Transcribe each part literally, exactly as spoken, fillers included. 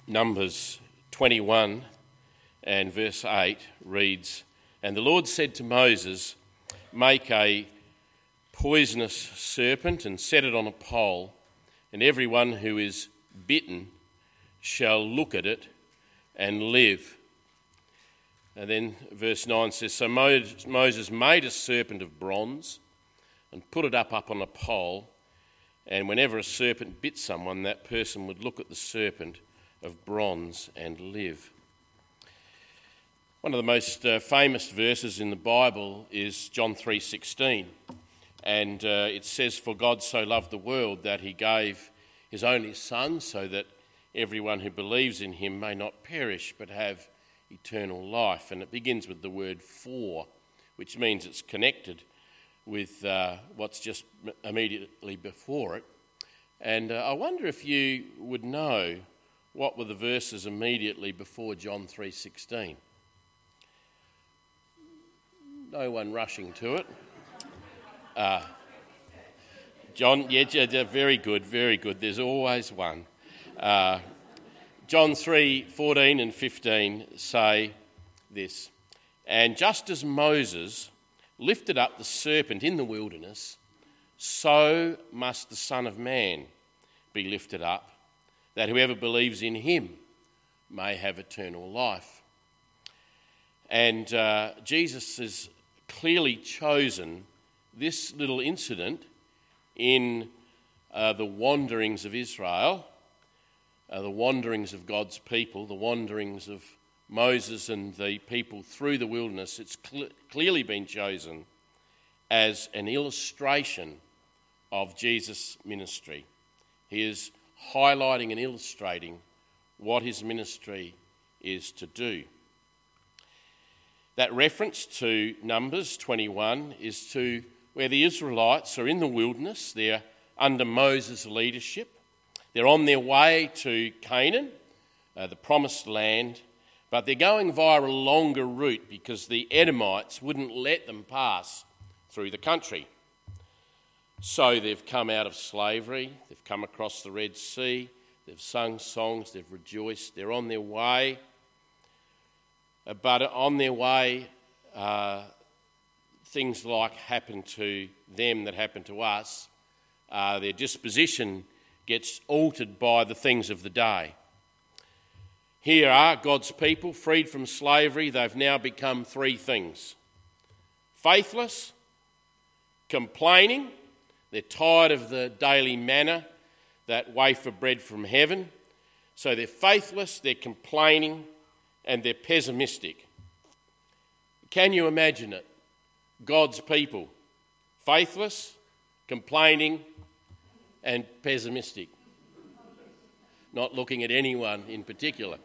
Numbers twenty-one and verse eight reads, "And the Lord said to Moses, make a poisonous serpent and set it on a pole, and everyone who is bitten shall look at it and live." And then verse nine says, "So Moses made a serpent of bronze and put it up, up on a pole, and whenever a serpent bit someone, that person would look at the serpent of bronze and live." One of the most uh, famous verses in the Bible is John three sixteen, and uh, it says, "For God so loved the world that he gave his only Son, so that everyone who believes in him may not perish but have eternal life." And it begins with the word "for," which means it's connected with uh, what's just immediately before it. And uh, I wonder if you would know what were the verses immediately before John three sixteen. No one rushing to it. Uh, John, yeah, yeah, very good, very good. There's always one. Uh, John three fourteen and fifteen say this, "And just as Moses lifted up the serpent in the wilderness, so must the Son of Man be lifted up, that whoever believes in him may have eternal life." And uh, Jesus has clearly chosen this little incident in uh, the wanderings of Israel, uh, the wanderings of God's people, the wanderings of Moses and the people through the wilderness. It's cl- clearly been chosen as an illustration of Jesus' ministry. He is highlighting and illustrating what his ministry is to do. That reference to Numbers twenty-one is to where the Israelites are in the wilderness. They're under Moses' leadership. They're on their way to Canaan, uh, the promised land, but they're going via a longer route because the Edomites wouldn't let them pass through the country. So they've come out of slavery, they've come across the Red Sea, they've sung songs, they've rejoiced, they're on their way. But on their way, uh, things like happen to them that happen to us. Uh, their disposition gets altered by the things of the day. Here are God's people freed from slavery. They've now become three things: faithless, complaining. They're tired of the daily manna, that wafer of bread from heaven. So they're faithless, they're complaining, and they're pessimistic. Can you imagine it? God's people, faithless, complaining, and pessimistic. Not looking at anyone in particular.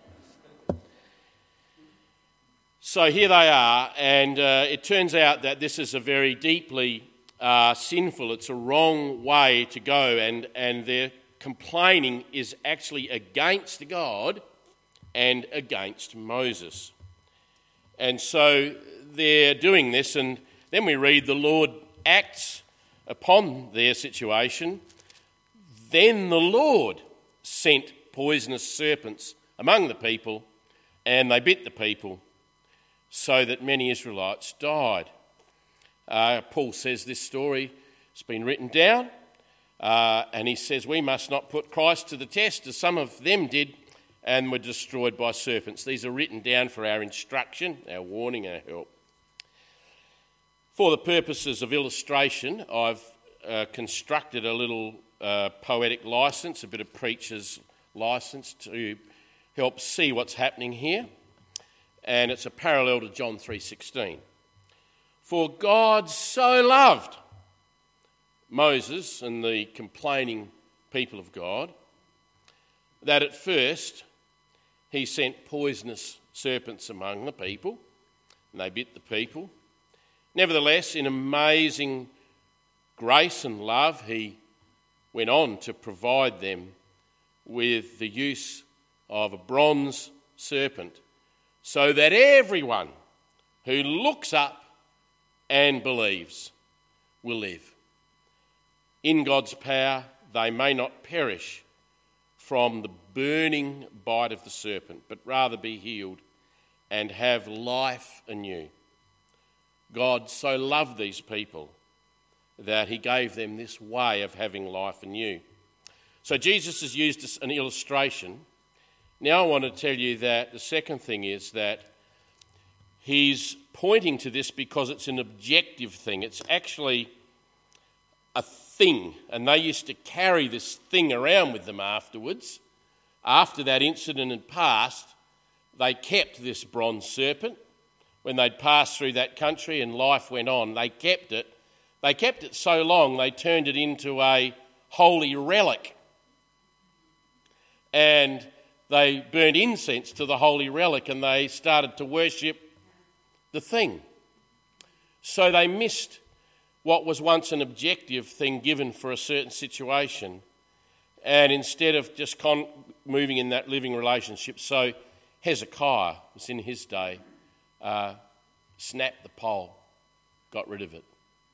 So here they are, and uh, it turns out that this is a very deeply uh, sinful, it's a wrong way to go, and, and their complaining is actually against God and against Moses. And so they're doing this, and then we read the Lord acts upon their situation. Then the Lord sent poisonous serpents among the people, and they bit the people, so that many Israelites died. Uh, Paul says this story has been written down, uh, and he says we must not put Christ to the test, as some of them did, and were destroyed by serpents. These are written down for our instruction, our warning, our help. For the purposes of illustration, I've uh, constructed a little uh, poetic license, a bit of preacher's license to help see what's happening here. And it's a parallel to John three sixteen. For God so loved Moses and the complaining people of God that at first he sent poisonous serpents among the people, and they bit the people. Nevertheless, in amazing grace and love, he went on to provide them with the use of a bronze serpent, so that everyone who looks up and believes will live. In God's power, they may not perish, from the burning bite of the serpent, but rather be healed and have life anew. God so loved these people that he gave them this way of having life anew. So Jesus has used an illustration. Now I want to tell you that the second thing is that he's pointing to this because it's an objective thing. It's actually a thing, and they used to carry this thing around with them afterwards. After that incident had passed, they kept this bronze serpent. When they'd passed through that country and life went on, they kept it. They kept it so long they turned it into a holy relic. And they burned incense to the holy relic and they started to worship the thing. So they missed what was once an objective thing given for a certain situation, and instead of just con- moving in that living relationship, so Hezekiah was in his day, uh, snapped the pole, got rid of it,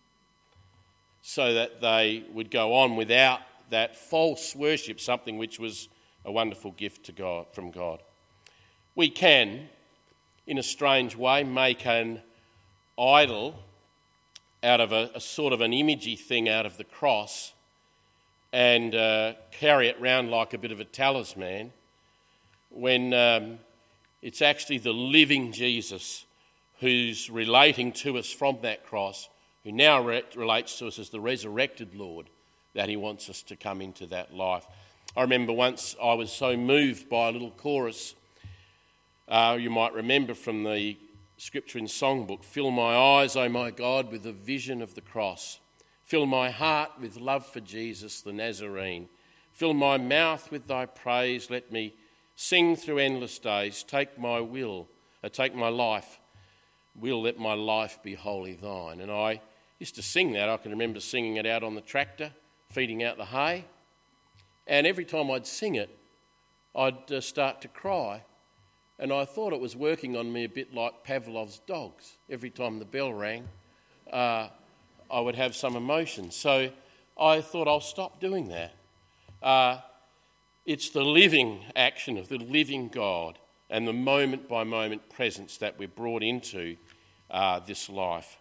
so that they would go on without that false worship, something which was a wonderful gift to God from God. We can, in a strange way, make an idol out of a, a sort of an imagey thing out of the cross and uh, carry it round like a bit of a talisman, when um, it's actually the living Jesus who's relating to us from that cross, who now re- relates to us as the resurrected Lord, that he wants us to come into that life. I remember once I was so moved by a little chorus, uh, you might remember from the scripture in Songbook, "Fill my eyes, O my God, with the vision of the cross. Fill my heart with love for Jesus the Nazarene. Fill my mouth with thy praise. Let me sing through endless days. Take my will, uh, take my life. Will let my life be wholly thine." And I used to sing that. I can remember singing it out on the tractor, feeding out the hay. And every time I'd sing it, I'd uh, start to cry. And I thought it was working on me a bit like Pavlov's dogs. Every time the bell rang, uh, I would have some emotion. So I thought I'll stop doing that. Uh, it's the living action of the living God and the moment-by-moment presence that we're brought into uh, this life.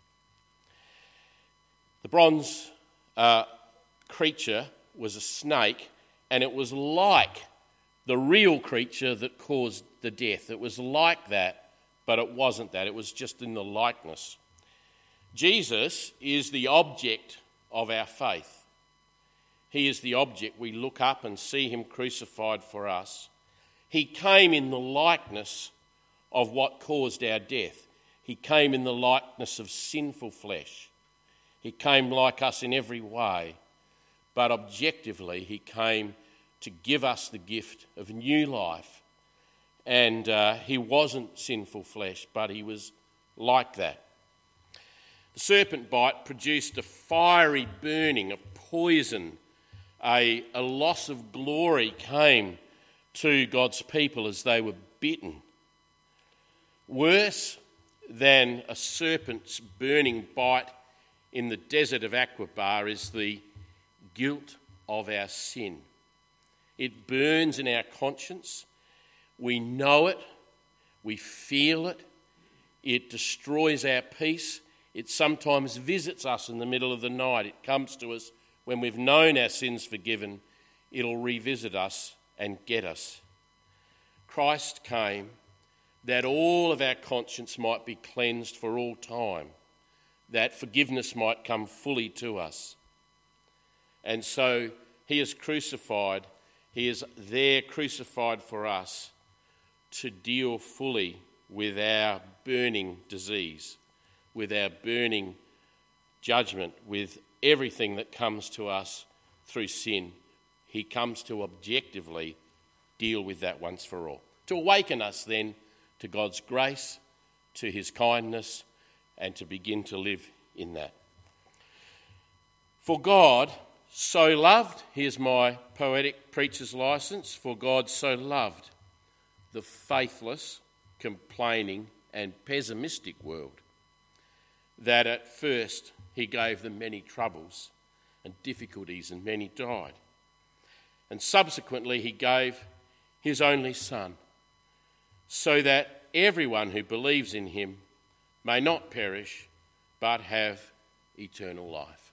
The bronze uh, creature was a snake, and it was like the real creature that caused the death. It was like that, but it wasn't that. It was just in the likeness. Jesus is the object of our faith. He is the object. We look up and see him crucified for us. He came in the likeness of what caused our death. He came in the likeness of sinful flesh. He came like us in every way, but objectively he came to give us the gift of new life. And uh, he wasn't sinful flesh, but he was like that. The serpent bite produced a fiery burning, a poison, a, a loss of glory came to God's people as they were bitten. Worse than a serpent's burning bite in the desert of Aquabar is the guilt of our sin. It burns in our conscience. We know it. We feel it. It destroys our peace. It sometimes visits us in the middle of the night. It comes to us when we've known our sins forgiven. It'll revisit us and get us. Christ came that all of our conscience might be cleansed for all time, that forgiveness might come fully to us. And so he is crucified. He is there crucified for us to deal fully with our burning disease, with our burning judgment, with everything that comes to us through sin. He comes to objectively deal with that once for all, to awaken us then to God's grace, to his kindness, and to begin to live in that. For God so loved, here's my poetic preacher's license, for God so loved the faithless, complaining and pessimistic world that at first he gave them many troubles and difficulties and many died. and subsequently he gave his only Son, so that everyone who believes in him may not perish, but have eternal life.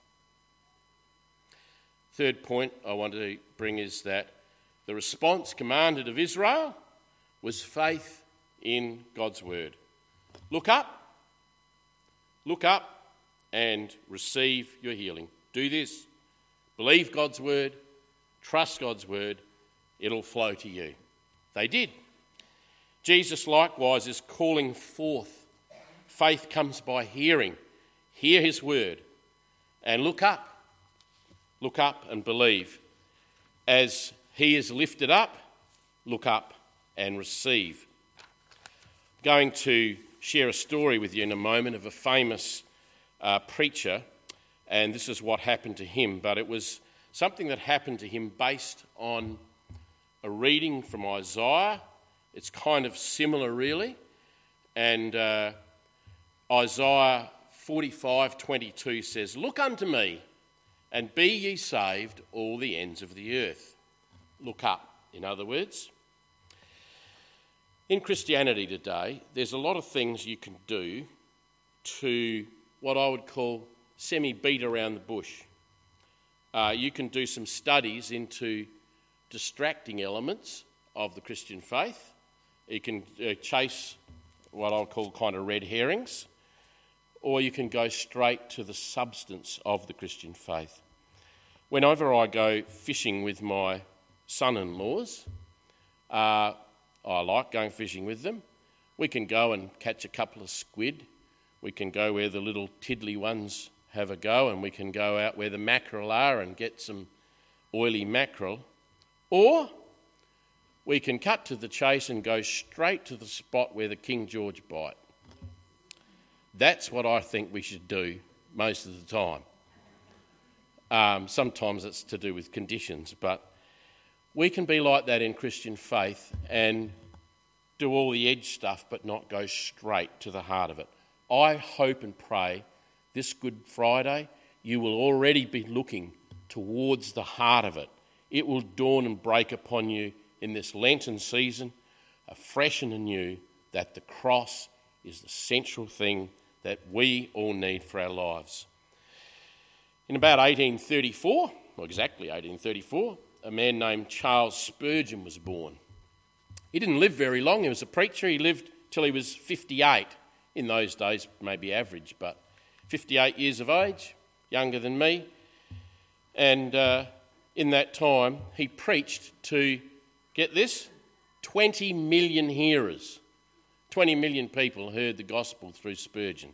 Third point I want to bring is that the response commanded of Israel was faith in God's word. Look up, look up and receive your healing. Do this. Believe God's word, trust God's word, it'll flow to you. They did. Jesus likewise is calling forth. Faith comes by hearing. Hear his word and look up. Look up and believe. As he is lifted up, look up and receive. I'm going to share a story with you in a moment of a famous uh, preacher, and this is what happened to him, but it was something that happened to him based on a reading from Isaiah. It's kind of similar, really, and uh, Isaiah forty-five twenty-two says, "Look unto me, and be ye saved, all the ends of the earth." Look up, in other words. In Christianity today, there's a lot of things you can do to what I would call semi-beat around the bush. Uh, you can do some studies into distracting elements of the Christian faith. You can uh, chase what I'll call kind of red herrings, or you can go straight to the substance of the Christian faith. Whenever I go fishing with my son-in-laws, uh, I like going fishing with them. We can go and catch a couple of squid. We can go where the little tiddly ones have a go, and we can go out where the mackerel are and get some oily mackerel. Or we can cut to the chase and go straight to the spot where the King George bite. That's what I think we should do most of the time. Um, sometimes it's to do with conditions, but we can be like that in Christian faith and do all the edge stuff but not go straight to the heart of it. I hope and pray this Good Friday you will already be looking towards the heart of it. It will dawn and break upon you in this Lenten season, afresh and anew, that the cross is the central thing that we all need for our lives. In about eighteen thirty-four, or exactly eighteen thirty-four, a man named Charles Spurgeon was born. He didn't live very long. He was a preacher. He lived till he was fifty-eight. In those days, maybe average, but fifty-eight years of age, younger than me. And uh, in that time, he preached to, get this, twenty million hearers. twenty million people heard the gospel through Spurgeon.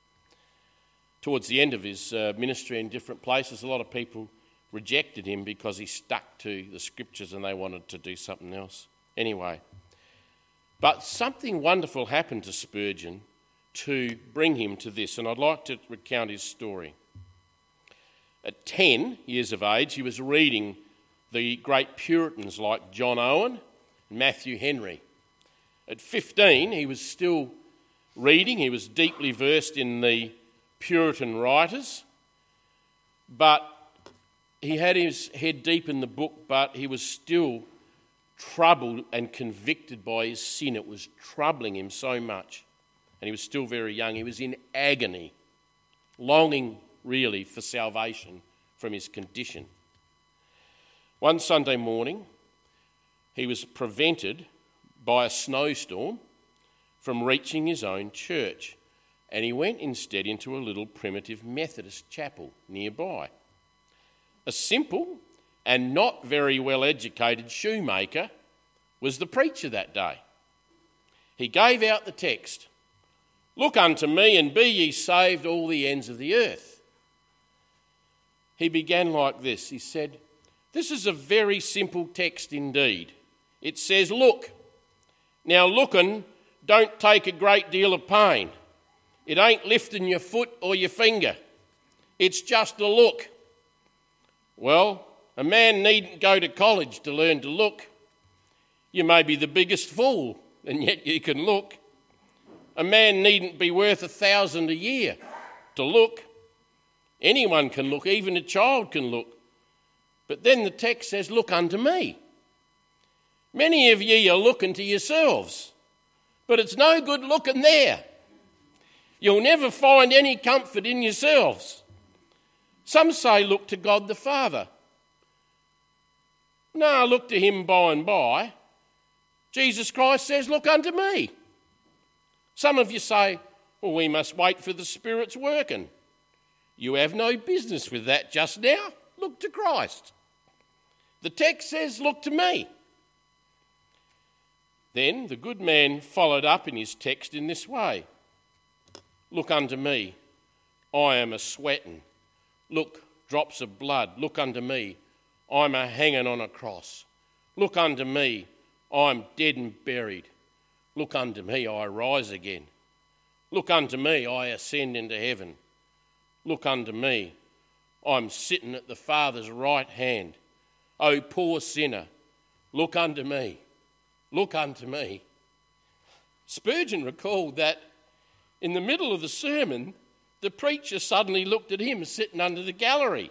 Towards the end of his uh, ministry in different places, a lot of people rejected him because he stuck to the scriptures and they wanted to do something else. Anyway, but something wonderful happened to Spurgeon to bring him to this, and I'd like to recount his story. At ten years of age, he was reading the great Puritans like John Owen and Matthew Henry. At fifteen, he was still reading. He was deeply versed in the Puritan writers, but he had his head deep in the book, but he was still troubled and convicted by his sin. It was troubling him so much. And he was still very young. He was in agony, longing really for salvation from his condition. One Sunday morning, he was prevented by a snowstorm from reaching his own church, and he went instead into a little primitive Methodist chapel nearby. A simple and not very well-educated shoemaker was the preacher that day. He gave out the text, "Look unto me, and be ye saved, all the ends of the earth." He began like this. He said, "This is a very simple text indeed. It says, look. Now looking don't take a great deal of pain. It ain't lifting your foot or your finger. It's just a look. Well, a man needn't go to college to learn to look. You may be the biggest fool, and yet you can look. A man needn't be worth a thousand a year to look. Anyone can look, even a child can look. But then the text says, look unto me. Many of ye are looking to yourselves, but it's no good looking there. You'll never find any comfort in yourselves. Some say, look to God the Father. No, look to him by and by. Jesus Christ says, look unto me. Some of you say, well, we must wait for the Spirit's working. You have no business with that just now. Look to Christ. The text says, look to me. Then the good man followed up in his text in this way. Look unto me, I am a sweating. Look, drops of blood, look unto me, I'm a hanging on a cross. Look unto me, I'm dead and buried. Look unto me, I rise again. Look unto me, I ascend into heaven. Look unto me, I'm sitting at the Father's right hand. O poor sinner, look unto me, look unto me. Spurgeon recalled that in the middle of the sermon, the preacher suddenly looked at him sitting under the gallery,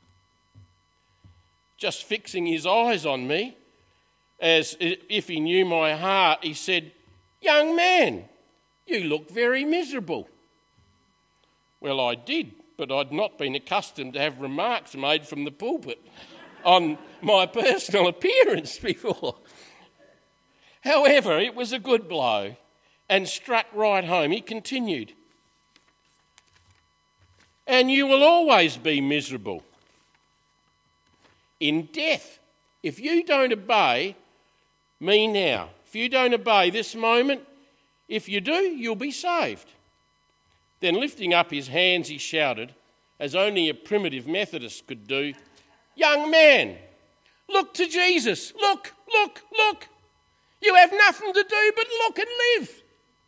just fixing his eyes on me, as if he knew my heart. He said, young man, you look very miserable. Well, I did, but I'd not been accustomed to have remarks made from the pulpit on my personal appearance before. However, it was a good blow and struck right home. He continued, and you will always be miserable in death if you don't obey me now. If you don't obey this moment, if you do, you'll be saved. Then lifting up his hands, he shouted, as only a primitive Methodist could do, young man, look to Jesus. Look, look, look. You have nothing to do but look and live.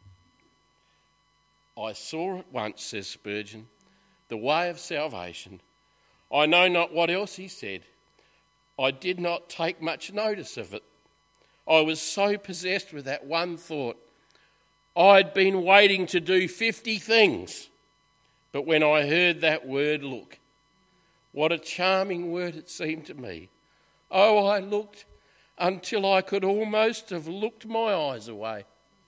I saw at once, says Spurgeon, the way of salvation. I know not what else he said. I did not take much notice of it. I was so possessed with that one thought. I'd been waiting to do fifty things, but when I heard that word, look, what a charming word it seemed to me. Oh, I looked until I could almost have looked my eyes away.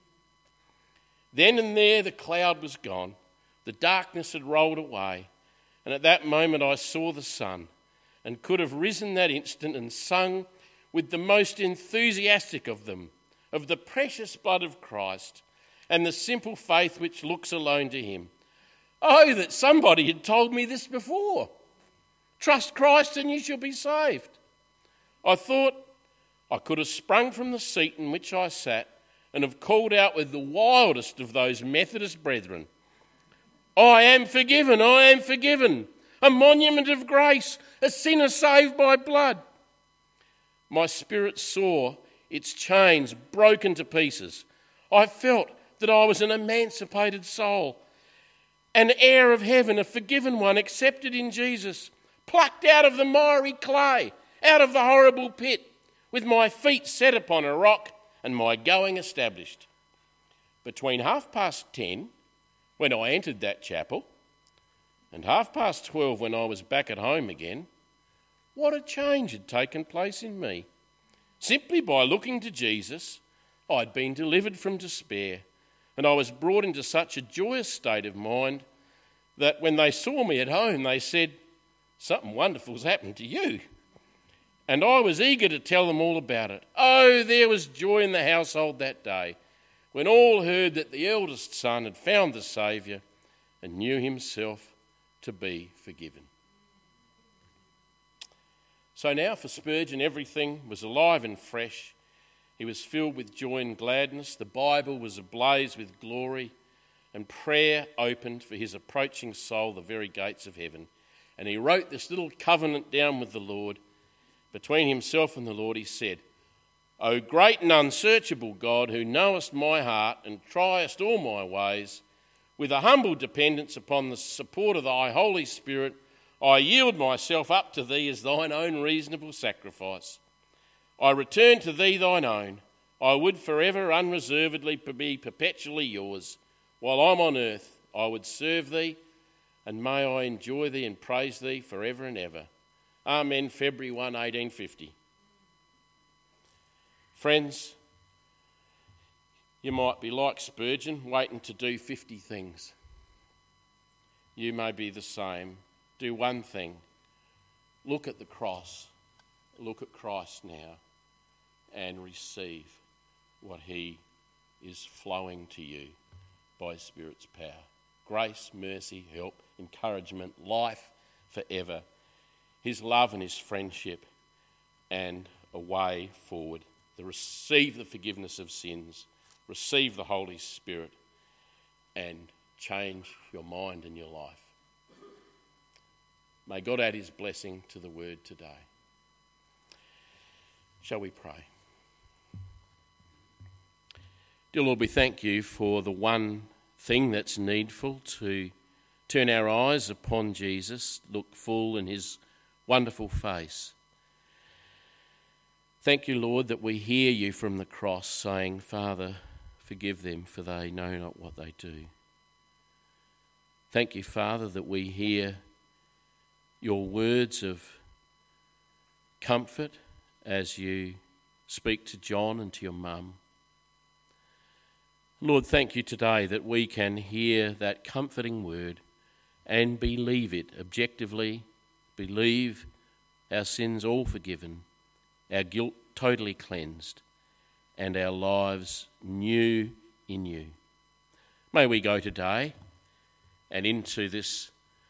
Then and there the cloud was gone, the darkness had rolled away, and at that moment I saw the sun, and could have risen that instant and sung with the most enthusiastic of them, of the precious blood of Christ, and the simple faith which looks alone to him. Oh, that somebody had told me this before. Trust Christ and you shall be saved. I thought I could have sprung from the seat in which I sat and have called out with the wildest of those Methodist brethren, I am forgiven, I am forgiven, a monument of grace, a sinner saved by blood. My spirit saw its chains broken to pieces. I felt that I was an emancipated soul, an heir of heaven, a forgiven one, accepted in Jesus, plucked out of the miry clay, out of the horrible pit, with my feet set upon a rock and my going established. Between half past ten, when I entered that chapel, and half past twelve when I was back at home again, what a change had taken place in me. Simply by looking to Jesus, I'd been delivered from despair, and I was brought into such a joyous state of mind that when they saw me at home, they said, something wonderful's happened to you. And I was eager to tell them all about it. Oh, there was joy in the household that day when all heard that the eldest son had found the Saviour and knew himself to be forgiven. So now for Spurgeon, everything was alive and fresh. He was filled with joy and gladness. The Bible was ablaze with glory, and prayer opened for his approaching soul the very gates of heaven. And he wrote this little covenant down with the Lord. Between himself and the Lord he said, O great and unsearchable God, who knowest my heart and triest all my ways, with a humble dependence upon the support of thy Holy Spirit, I yield myself up to thee as thine own reasonable sacrifice. I return to thee thine own. I would forever unreservedly be perpetually yours. While I'm on earth, I would serve thee, and may I enjoy thee and praise thee forever and ever. Amen, February first, eighteen fifty. Friends, you might be like Spurgeon, waiting to do fifty things. You may be the same. Do one thing. Look at the cross. Look at Christ now and receive what he is flowing to you by his Spirit's power. Grace, mercy, help, encouragement, life forever. His love and his friendship, and a way forward. To receive the forgiveness of sins, receive the Holy Spirit, and change your mind and your life. May God add his blessing to the word today. Shall we pray? Dear Lord, we thank you for the one thing that's needful, to turn our eyes upon Jesus, look full in his wonderful face. Thank you, Lord, that we hear you from the cross saying, Father, forgive them, for they know not what they do. Thank you, Father, that we hear your words of comfort as you speak to John and to your mum. Lord, thank you today that we can hear that comforting word and believe it objectively, believe our sins all forgiven, our guilt totally cleansed, and our lives new in you. May we go today and into this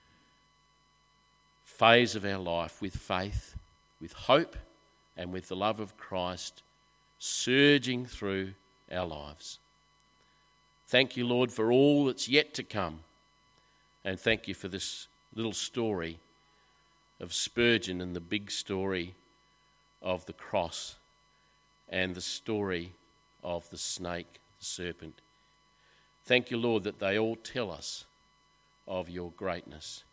phase of our life with faith, with hope, and with the love of Christ surging through our lives. Thank you, Lord, for all that's yet to come, and thank you for this little story of Spurgeon and the big story of the cross and the story of the snake, the serpent. Thank you, Lord, that they all tell us of your greatness.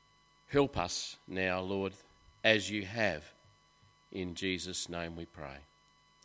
Help us now, Lord, as you have. In Jesus' name we pray.